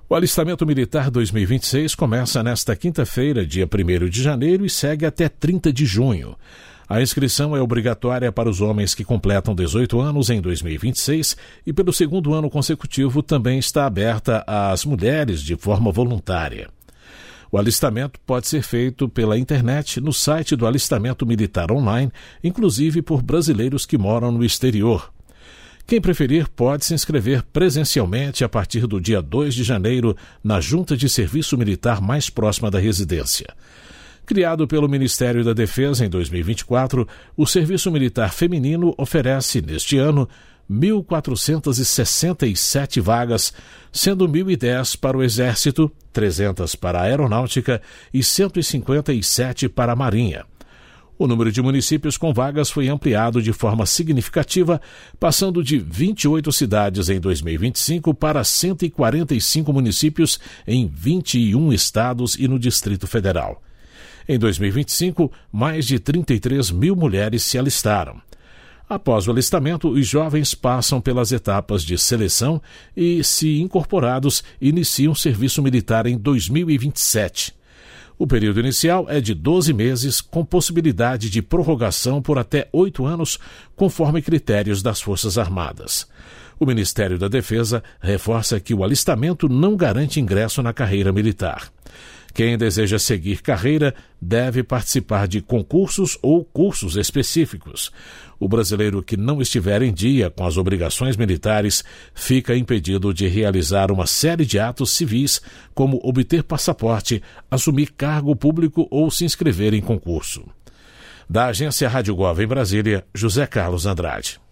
O alistamento militar 2026 começa nesta quinta-feira, dia 1º de janeiro, e segue até 30 de junho. A inscrição é obrigatória para os homens que completam 18 anos em 2026 e pelo segundo ano consecutivo também está aberta às mulheres de forma voluntária. O alistamento pode ser feito pela internet no site do Alistamento Militar Online, inclusive por brasileiros que moram no exterior. Quem preferir pode se inscrever presencialmente a partir do dia 2 de janeiro na Junta de Serviço Militar mais próxima da residência. Criado pelo Ministério da Defesa em 2024, o Serviço Militar Feminino oferece, neste ano, 1.467 vagas, sendo 1.010 para o Exército, 300 para a Aeronáutica e 157 para a Marinha. O número de municípios com vagas foi ampliado de forma significativa, passando de 28 cidades em 2025 para 145 municípios em 21 estados e no Distrito Federal. Em 2025, mais de 33 mil mulheres se alistaram. Após o alistamento, os jovens passam pelas etapas de seleção e, se incorporados, iniciam serviço militar em 2027. O período inicial é de 12 meses, com possibilidade de prorrogação por até 8 anos, conforme critérios das Forças Armadas. O Ministério da Defesa reforça que o alistamento não garante ingresso na carreira militar. Quem deseja seguir carreira deve participar de concursos ou cursos específicos. O brasileiro que não estiver em dia com as obrigações militares fica impedido de realizar uma série de atos civis, como obter passaporte, assumir cargo público ou se inscrever em concurso. Da Agência Rádio Gov em Brasília, José Carlos Andrade.